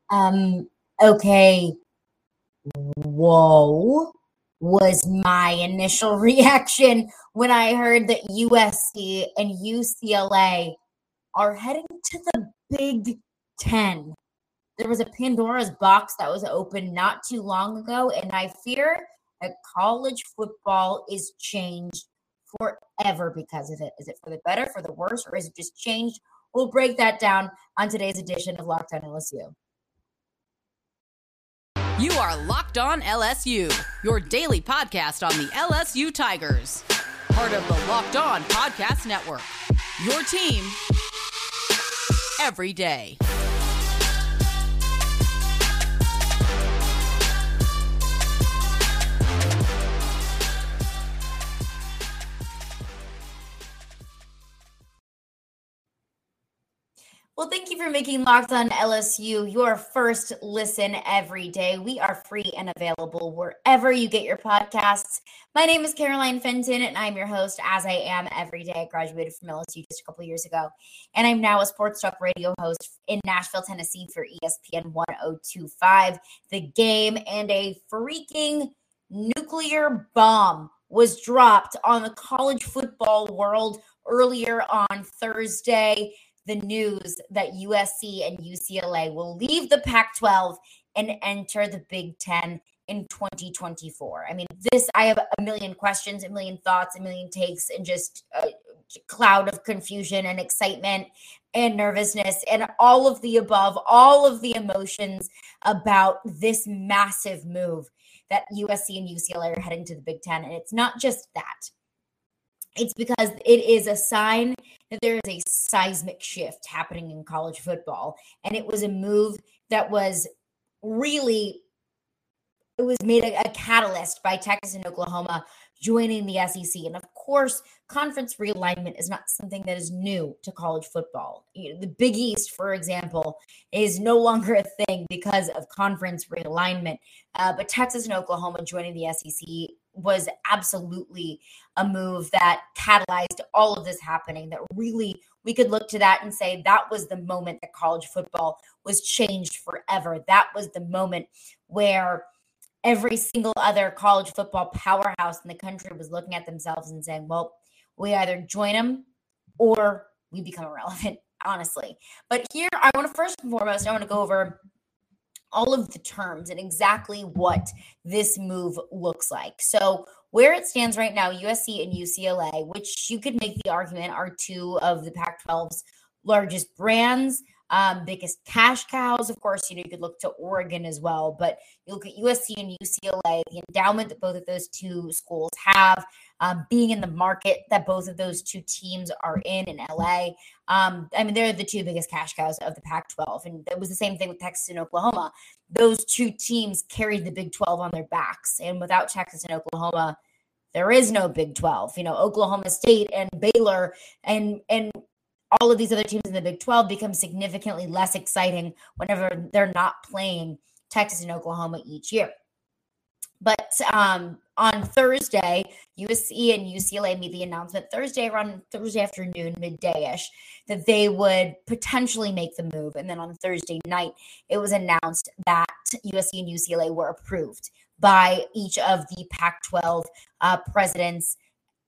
Um, okay, whoa, was my initial reaction when I heard that USC and UCLA are heading to the Big Ten. There was a Pandora's box that was opened not too long ago, and I fear that college football is changed forever because of it. Is it for the better, for the worse, or is it just changed? We'll break that down on today's edition of Locked On LSU. You are Locked On LSU, your daily podcast on the LSU Tigers. Part of the Locked On Podcast Network, your team every day. Well, thank you for making Locked On LSU your first listen every day. We are free and available wherever you get your podcasts. My name is Caroline Fenton, and I'm your host, as I am every day. I graduated from LSU just a couple years ago, and I'm now a sports talk radio host in Nashville, Tennessee for ESPN 1025. The Game, and a freaking nuclear bomb was dropped on the college football world earlier on Thursday. The news that USC and UCLA will leave the Pac-12 and enter the Big Ten in 2024. I mean, I have a million questions, a million thoughts, a million takes, and just a cloud of confusion and excitement and nervousness and all of the above, all of the emotions about this massive move that USC and UCLA are heading to the Big Ten. And it's not just that. It's because it is a sign that there is a seismic shift happening in college football. And it was a move that was really, it was made a catalyst by Texas and Oklahoma joining the SEC. And of course, conference realignment is not something that is new to college football. The Big East, for example, is no longer a thing because of conference realignment. But Texas and Oklahoma joining the SEC was absolutely a move that catalyzed all of this happening, that really we could look to that and say that was the moment that college football was changed forever. That was the moment where every single other college football powerhouse in the country was looking at themselves and saying, well, we either join them or we become irrelevant, honestly. But here, I want to first and foremost, I want to go over all of the terms and exactly what this move looks like. So where it stands right now, USC and UCLA, which you could make the argument are two of the Pac-12's largest brands, biggest cash cows. Of course, you could look to Oregon as well, but you look at USC and UCLA, the endowment that both of those two schools have, being in the market that both of those two teams are in LA. I mean, they're the two biggest cash cows of the Pac-12. And it was the same thing with Texas and Oklahoma. Those two teams carried the Big 12 on their backs. And without Texas and Oklahoma, there is no Big 12. Oklahoma State and Baylor and all of these other teams in the Big 12 become significantly less exciting whenever they're not playing Texas and Oklahoma each year. But on Thursday, USC and UCLA made the announcement around Thursday afternoon, midday-ish, that they would potentially make the move. And then on Thursday night, it was announced that USC and UCLA were approved by each of the Pac-12 presidents,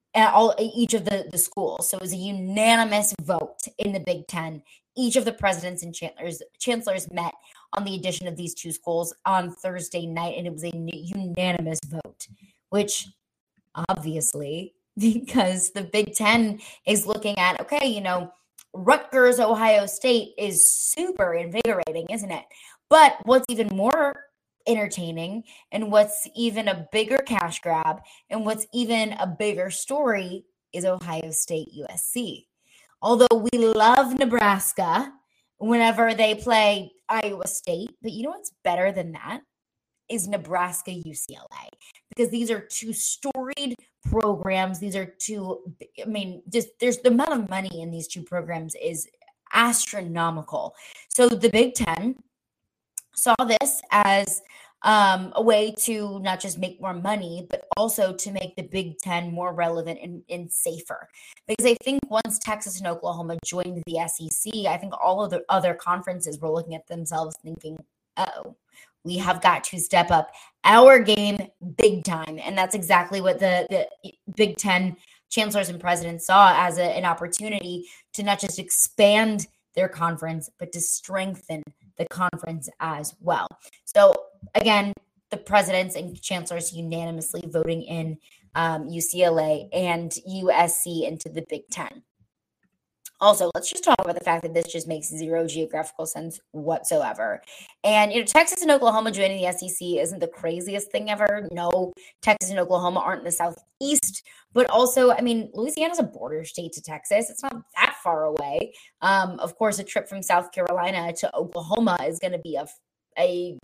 each of the schools. So it was a unanimous vote in the Big Ten. Each of the presidents and chancellors met on the addition of these two schools on Thursday night, and it was a unanimous vote, which obviously, because the Big Ten is looking at, okay, Rutgers, Ohio State is super invigorating, isn't it? But what's even more entertaining and what's even a bigger cash grab and what's even a bigger story is Ohio State USC. Although we love Nebraska whenever they play Iowa State, but you know what's better than that is Nebraska UCLA, because these are two storied programs. These are two, there's the amount of money in these two programs is astronomical. So the Big Ten saw this as a way to not just make more money, but also to make the Big Ten more relevant and safer. Because I think once Texas and Oklahoma joined the SEC, I think all of the other conferences were looking at themselves thinking, we have got to step up our game big time. And that's exactly what the Big Ten chancellors and presidents saw as an opportunity to not just expand their conference, but to strengthen the conference as well. So again, the presidents and chancellors unanimously voting in UCLA and USC into the Big Ten. Also, let's just talk about the fact that this just makes zero geographical sense whatsoever. And, Texas and Oklahoma joining the SEC isn't the craziest thing ever. No, Texas and Oklahoma aren't in the Southeast. But also, Louisiana's a border state to Texas. It's not that far away. Of course, a trip from South Carolina to Oklahoma is going to be a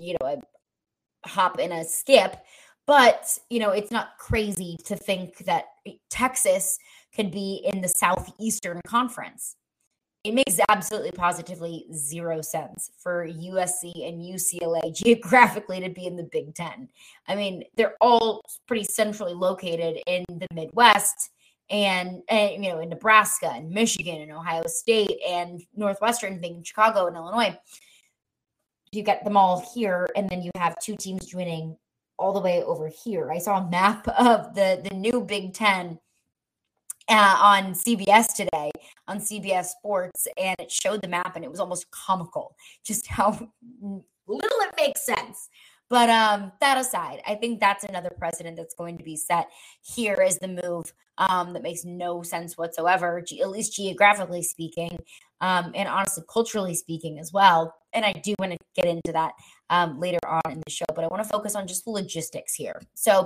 hop and a skip. But, it's not crazy to think that Texas could be in the Southeastern Conference. It makes absolutely positively zero sense for USC and UCLA geographically to be in the Big Ten. They're all pretty centrally located in the Midwest and in Nebraska and Michigan and Ohio State and Northwestern being Chicago and Illinois. You get them all here, and then you have two teams joining all the way over here. I saw a map of the new Big Ten on CBS today, on CBS Sports, and it showed the map, and it was almost comical just how little it makes sense. But that aside, I think that's another precedent that's going to be set here as the move that makes no sense whatsoever, at least geographically speaking, and honestly, culturally speaking as well. And I do want to get into that later on in the show, but I want to focus on just the logistics here. So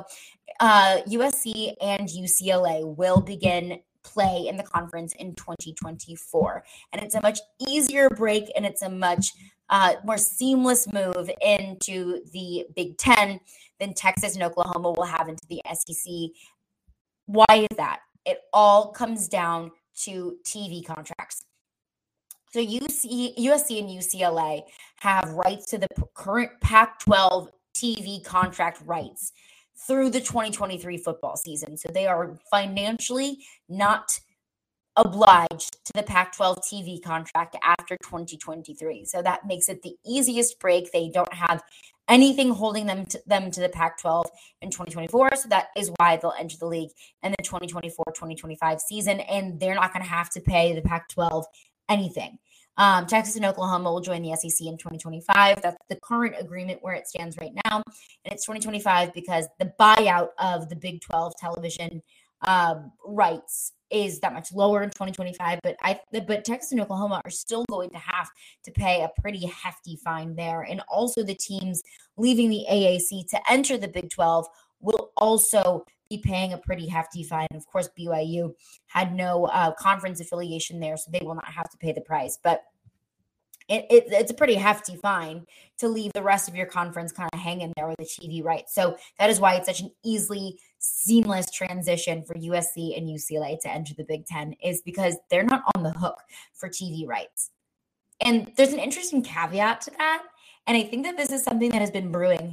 USC and UCLA will begin play in the conference in 2024. And it's a much easier break, and it's a much more seamless move into the Big Ten than Texas and Oklahoma will have into the SEC. Why is that? It all comes down to TV contracts. So USC and UCLA have rights to the current Pac-12 TV contract rights through the 2023 football season. So they are financially not obliged to the Pac-12 TV contract after 2023. So that makes it the easiest break. They don't have anything holding them to the Pac-12 in 2024. So that is why they'll enter the league in the 2024-2025 season, and they're not going to have to pay the Pac-12 anything. Texas and Oklahoma will join the SEC in 2025. That's the current agreement where it stands right now. And it's 2025 because the buyout of the Big 12 television rights is that much lower in 2025. But Texas and Oklahoma are still going to have to pay a pretty hefty fine there. And also the teams leaving the AAC to enter the Big 12 will also be paying a pretty hefty fine. Of course, BYU had no conference affiliation there, so they will not have to pay the price. But it's a pretty hefty fine to leave the rest of your conference kind of hanging there with the TV rights. So that is why it's such an easily seamless transition for USC and UCLA to enter the Big Ten, is because they're not on the hook for TV rights. And there's an interesting caveat to that. And I think that this is something that has been brewing,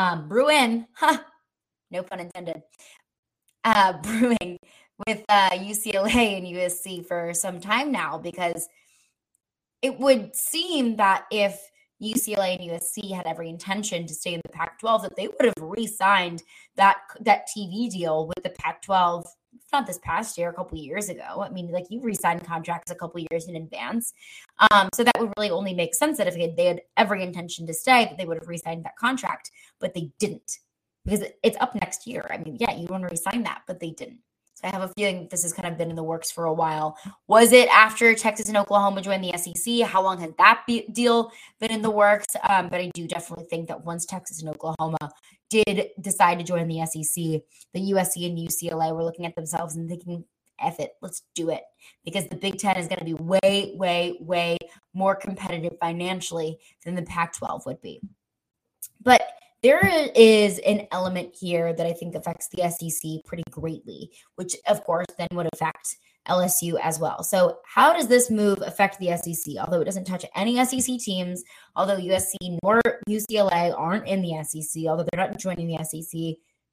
no pun intended, brewing with UCLA and USC for some time now, because it would seem that if UCLA and USC had every intention to stay in the Pac-12, that they would have re-signed that TV deal with the Pac-12, not this past year, a couple of years ago. You re-signed contracts a couple of years in advance. So that would really only make sense that if they had every intention to stay, that they would have re-signed that contract, but they didn't, because it's up next year. You want to re-sign that, but they didn't. So I have a feeling this has kind of been in the works for a while. Was it after Texas and Oklahoma joined the SEC? How long had that deal been in the works? But I do definitely think that once Texas and Oklahoma did decide to join the SEC, the USC and UCLA were looking at themselves and thinking, F it, let's do it. Because the Big Ten is going to be way, way, way more competitive financially than the Pac-12 would be. But there is an element here that I think affects the SEC pretty greatly, which of course then would affect LSU as well. So how does this move affect the SEC? Although it doesn't touch any SEC teams, although USC nor UCLA aren't in the SEC, although they're not joining the SEC,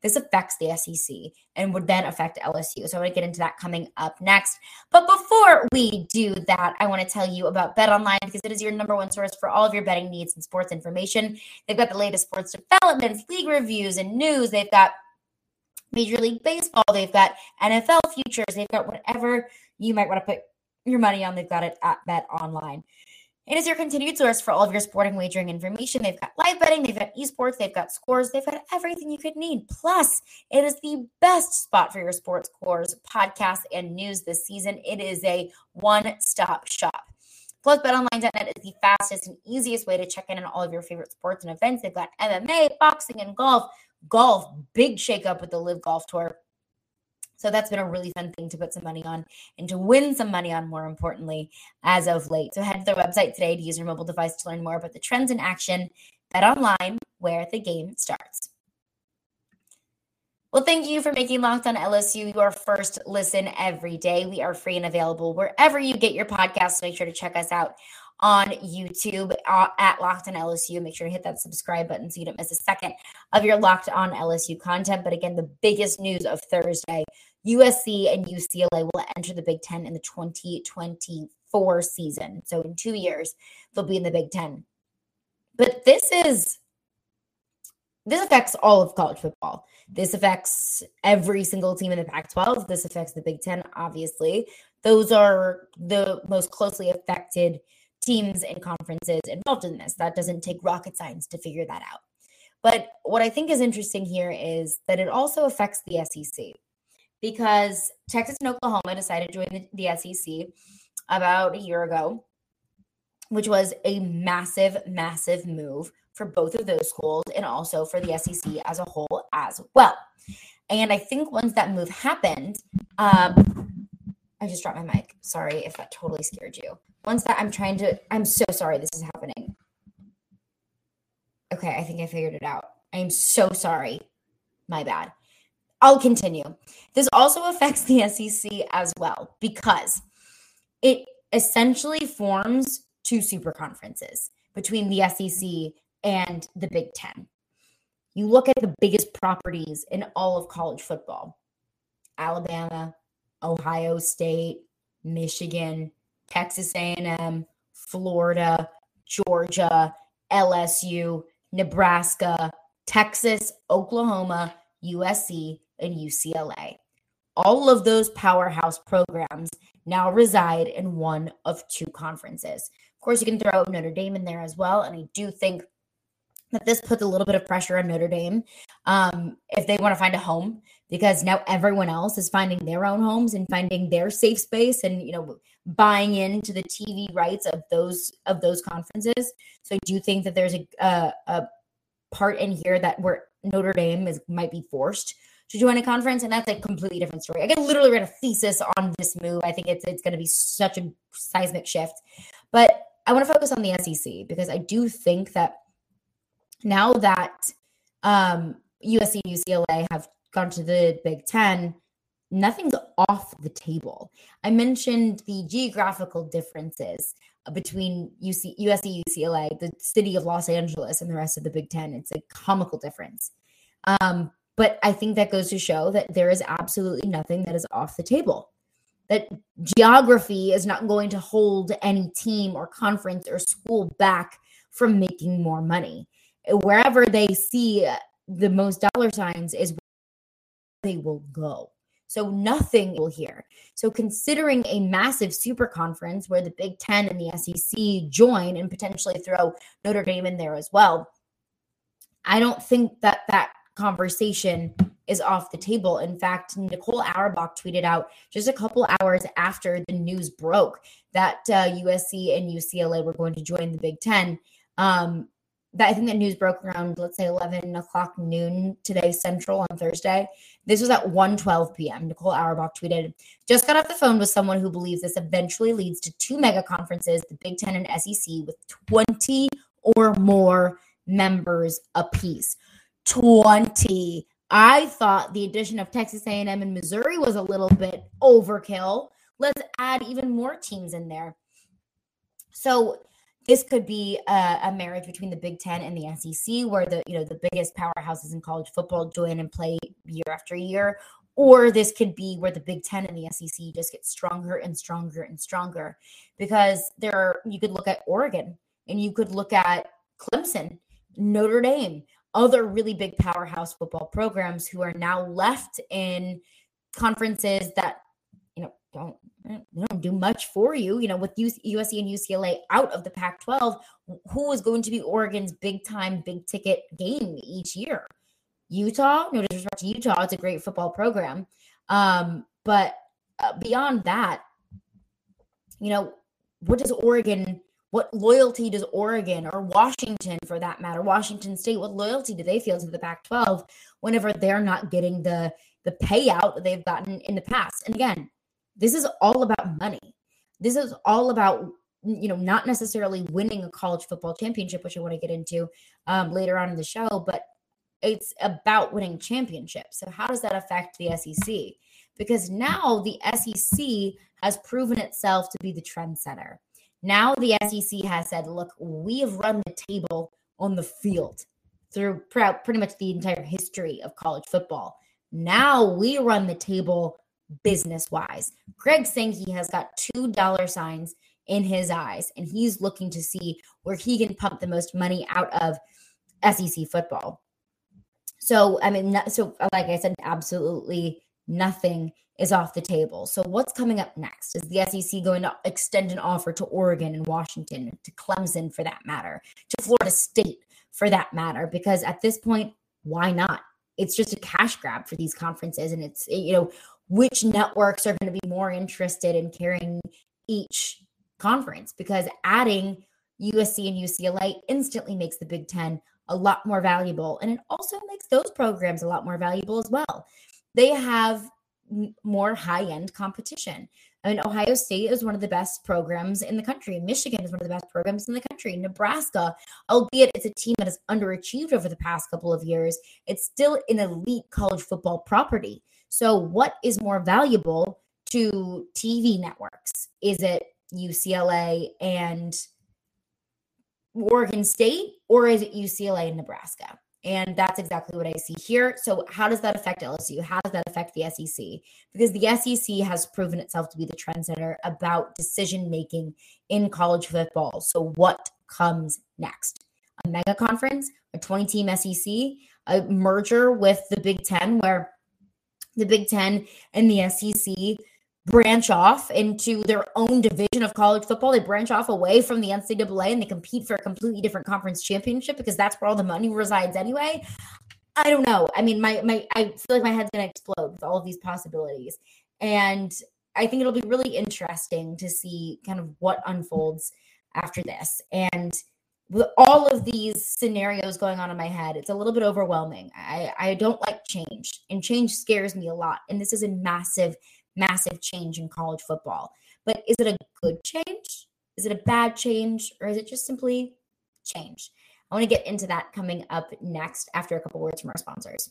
this affects the SEC and would then affect LSU. So I want to get into that coming up next. But before we do that, I want to tell you about BetOnline because it is your number one source for all of your betting needs and sports information. They've got the latest sports developments, league reviews, and news. They've got Major League Baseball. They've got NFL futures. They've got whatever you might want to put your money on. They've got it at BetOnline. It is your continued source for all of your sporting wagering information. They've got live betting, they've got esports, they've got scores, they've got everything you could need. Plus, it is the best spot for your sports scores, podcasts, and news this season. It is a one-stop shop. Plus, BetOnline.net is the fastest and easiest way to check in on all of your favorite sports and events. They've got MMA, boxing, and golf. Golf, big shakeup with the Live Golf Tour. So that's been a really fun thing to put some money on and to win some money on, more importantly, as of late. So head to their website today to use your mobile device to learn more about the trends in action. BetOnline, where the game starts. Well, thank you for making Locked On LSU your first listen every day. We are free and available wherever you get your podcasts. Make sure to check us out on YouTube at Locked On LSU. Make sure to hit that subscribe button so you don't miss a second of your Locked On LSU content. But again, the biggest news of Thursday, USC and UCLA will enter the Big Ten in the 2024 season. So in 2 years, they'll be in the Big Ten. But this affects all of college football. This affects every single team in the Pac-12. This affects the Big Ten, obviously. Those are the most closely affected teams and conferences involved in this. That doesn't take rocket science to figure that out. But what I think is interesting here is that it also affects the SEC because Texas and Oklahoma decided to join the SEC about a year ago, which was a massive, massive move for both of those schools and also for the SEC as a whole as well. And I think once that move happened, I just dropped my mic. Sorry if that totally scared you. I'm so sorry this is happening. Okay, I think I figured it out. I am so sorry. My bad. I'll continue. This also affects the SEC as well because it essentially forms two super conferences between the SEC and the Big Ten. You look at the biggest properties in all of college football: Alabama, Ohio State, Michigan, Texas A&M, Florida, Georgia, LSU, Nebraska, Texas, Oklahoma, USC, and UCLA. All of those powerhouse programs now reside in one of two conferences. Of course, you can throw Notre Dame in there as well, and I do think that this puts a little bit of pressure on Notre Dame if they want to find a home, because now everyone else is finding their own homes and finding their safe space and, buying into the TV rights of those conferences. So I do think that there's a part in here that where Notre Dame might be forced to join a conference, and that's a completely different story. I could literally write a thesis on this move. I think it's going to be such a seismic shift. But I want to focus on the SEC because I do think that now that USC and UCLA have gone to the Big Ten, nothing's off the table. I mentioned the geographical differences between USC, UCLA, the city of Los Angeles, and the rest of the Big Ten. It's a comical difference. But I think that goes to show that there is absolutely nothing that is off the table. That geography is not going to hold any team or conference or school back from making more money. Wherever they see the most dollar signs is where they will go. So nothing will here. So considering a massive super conference where the Big Ten and the SEC join and potentially throw Notre Dame in there as well, I don't think that conversation is off the table. In fact, Nicole Auerbach tweeted out just a couple hours after the news broke that USC and UCLA were going to join the Big Ten. That I think that news broke around, let's say, 11 o'clock noon today Central on Thursday. This was at 1:12 p.m. Nicole Auerbach tweeted, just got off the phone with someone who believes this eventually leads to two mega conferences, the Big Ten and SEC, with 20 or more members apiece. 20. I thought the addition of Texas A&M and Missouri was a little bit overkill. Let's add even more teams in there. So this could be a marriage between the Big Ten and the SEC, where the biggest powerhouses in college football join and play year after year, or this could be where the Big Ten and the SEC just get stronger and stronger and stronger. Because you could look at Oregon, and you could look at Clemson, Notre Dame, other really big powerhouse football programs who are now left in conferences that, don't do much for you. With USC and UCLA out of the Pac-12, who is going to be Oregon's big-time, big-ticket game each year? Utah? No disrespect to Utah. It's a great football program. But beyond that, what loyalty does Oregon or Washington, for that matter, Washington State, what loyalty do they feel to the Pac-12 whenever they're not getting the payout that they've gotten in the past? And again, this is all about money. This is all about, not necessarily winning a college football championship, which I want to get into later on in the show, but it's about winning championships. So how does that affect the SEC? Because now the SEC has proven itself to be the trendsetter. Now the SEC has said, look, we have run the table on the field through pretty much the entire history of college football. Now we run the table business-wise. Greg Sankey has got $2 signs in his eyes, and he's looking to see where he can pump the most money out of SEC football. So, like I said, absolutely nothing is off the table. So what's coming up next? Is the SEC going to extend an offer to Oregon and Washington, to Clemson for that matter, to Florida State for that matter? Because at this point, why not? It's just a cash grab for these conferences. And it's, which networks are going to be more interested in carrying each conference? Because adding USC and UCLA instantly makes the Big Ten a lot more valuable. And it also makes those programs a lot more valuable as well. They have more high-end competition. Ohio State is one of the best programs in the country. Michigan is one of the best programs in the country. Nebraska, albeit it's a team that has underachieved over the past couple of years, it's still an elite college football property. So what is more valuable to TV networks? Is it UCLA and Oregon State, or is it UCLA and Nebraska? And that's exactly what I see here. So how does that affect LSU? How does that affect the SEC? Because the SEC has proven itself to be the trendsetter about decision-making in college football. So what comes next? A mega conference, a 20-team SEC, a merger with the Big Ten, where the Big Ten and the SEC branch off into their own division of college football. They branch off away from the NCAA and they compete for a completely different conference championship because that's where all the money resides anyway. I don't know. I feel like my head's going to explode with all of these possibilities. And I think it'll be really interesting to see kind of what unfolds after this. And with all of these scenarios going on in my head, it's a little bit overwhelming. I don't like change, and change scares me a lot. And this is a massive change in college football. But is it a good change? Is it a bad change? Or is it just simply change? I want to get into that coming up next after a couple words from our sponsors.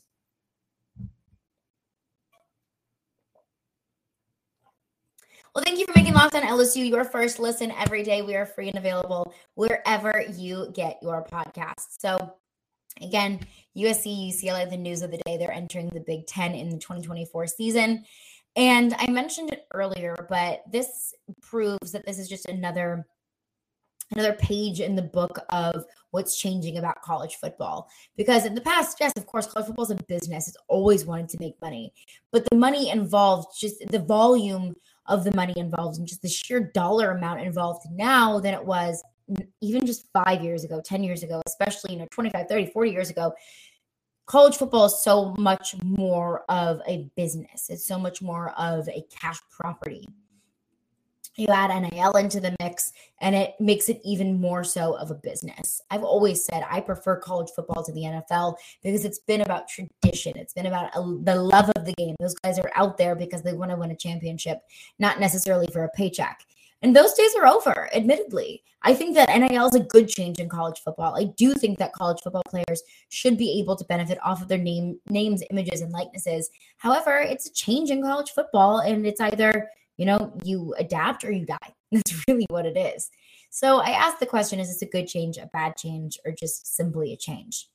Well, thank you for making Locked On LSU your first listen every day. We are free and available wherever you get your podcasts. So again, USC, UCLA, the news of the day, they're entering the Big Ten in the 2024 season. And I mentioned it earlier, but this proves that this is just another page in the book of what's changing about college football. Because in the past, yes, of course, college football is a business. It's always wanted to make money. But the money involved, just the volume of the money involved and just the sheer dollar amount involved now than it was even just 5 years ago, 10 years ago, especially, 25, 30, 40 years ago. College football is so much more of a business. It's so much more of a cash property. You add NIL into the mix, and it makes it even more so of a business. I've always said I prefer college football to the NFL because it's been about tradition. It's been about the love of the game. Those guys are out there because they want to win a championship, not necessarily for a paycheck. And those days are over, admittedly. I think that NIL is a good change in college football. I do think that college football players should be able to benefit off of their names, images, and likenesses. However, it's a change in college football, and it's either, you adapt or you die. That's really what it is. So I asked the question, is this a good change, a bad change, or just simply a change?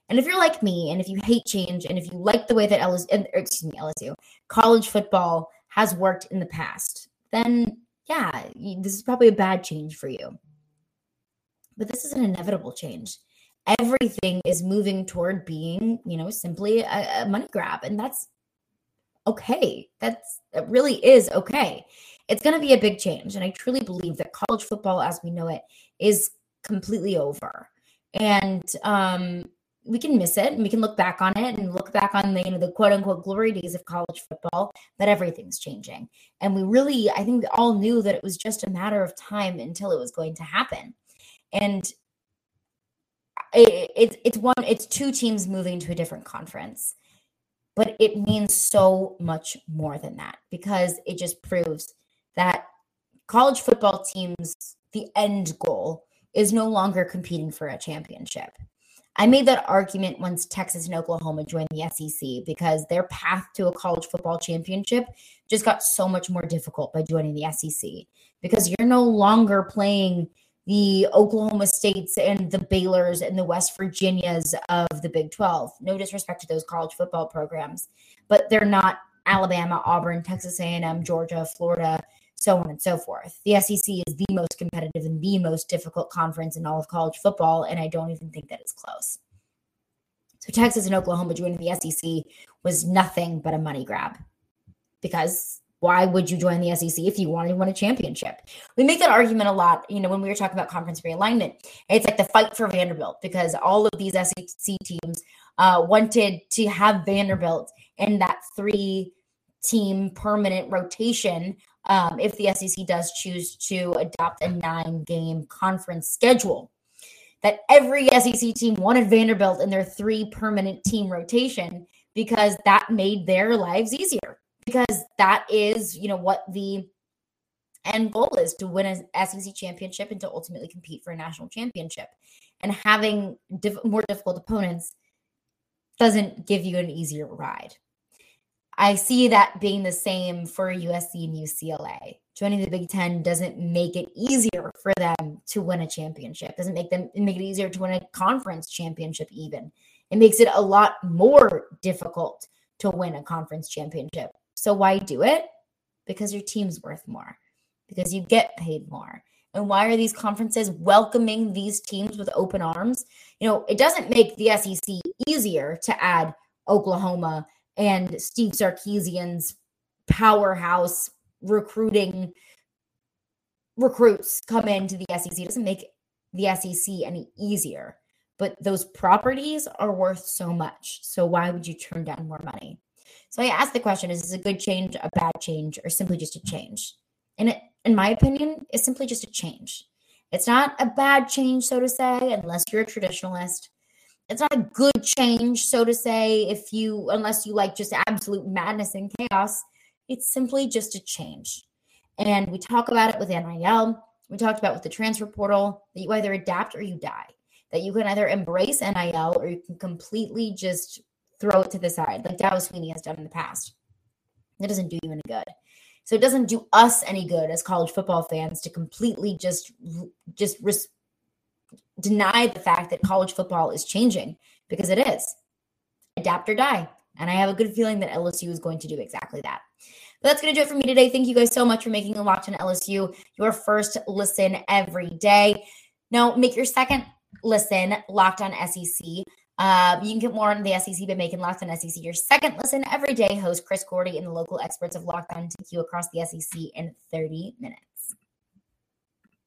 And if you're like me, and if you hate change, and if you like the way that LSU, college football has worked in the past, then yeah, this is probably a bad change for you. But this is an inevitable change. Everything is moving toward being, simply a money grab. And that's okay. It really is okay. It's going to be a big change. And I truly believe that college football as we know it is completely over. And we can miss it, and we can look back on it and look back on the quote unquote glory days of college football, but everything's changing. And I think we all knew that it was just a matter of time until it was going to happen. And it's two teams moving to a different conference, but it means so much more than that, because it just proves that college football teams, the end goal is no longer competing for a championship. I made that argument once Texas and Oklahoma joined the SEC, because their path to a college football championship just got so much more difficult by joining the SEC, because you're no longer playing the Oklahoma States and the Baylors and the West Virginias of the Big 12. No disrespect to those college football programs, but they're not Alabama, Auburn, Texas A&M, Georgia, Florida, so on and so forth. The SEC is the most competitive and the most difficult conference in all of college football, and I don't even think that it's close. So Texas and Oklahoma joining the SEC was nothing but a money grab, because why would you join the SEC if you wanted to win a championship? We make that argument a lot, when we were talking about conference realignment. It's like the fight for Vanderbilt, because all of these SEC teams wanted to have Vanderbilt in that 3-team permanent rotation if the SEC does choose to adopt a 9-game conference schedule. That every SEC team wanted Vanderbilt in their 3 permanent team rotation, because that made their lives easier. Because that is, what the end goal is, to win an SEC championship and to ultimately compete for a national championship. And having more difficult opponents doesn't give you an easier ride. I see that being the same for USC and UCLA. Joining the Big Ten doesn't make it easier for them to win a championship. Doesn't make it easier to win a conference championship even. It makes it a lot more difficult to win a conference championship. So why do it? Because your team's worth more, because you get paid more. And why are these conferences welcoming these teams with open arms? It doesn't make the SEC easier to add Oklahoma and Steve Sarkisian's powerhouse recruits come into the SEC. It doesn't make the SEC any easier, but those properties are worth so much. So why would you turn down more money? So I asked the question, is this a good change, a bad change, or simply just a change? And in my opinion, it's simply just a change. It's not a bad change, so to say, unless you're a traditionalist. It's not a good change, so to say, unless you like just absolute madness and chaos. It's simply just a change. And we talk about it with NIL. We talked about with the transfer portal, that you either adapt or you die. That you can either embrace NIL or you can completely just throw it to the side, like Dabo Swinney has done in the past. That doesn't do you any good. So it doesn't do us any good as college football fans to completely just deny the fact that college football is changing, because it is. Adapt or die. And I have a good feeling that LSU is going to do exactly that. But that's going to do it for me today. Thank you guys so much for making Locked On LSU your first listen every day. Now, make your second listen Locked On SEC. You can get more on the SEC by making Locked On SEC your second listen every day. Host Chris Gordy and the local experts of Locked On take you across the SEC in 30 minutes.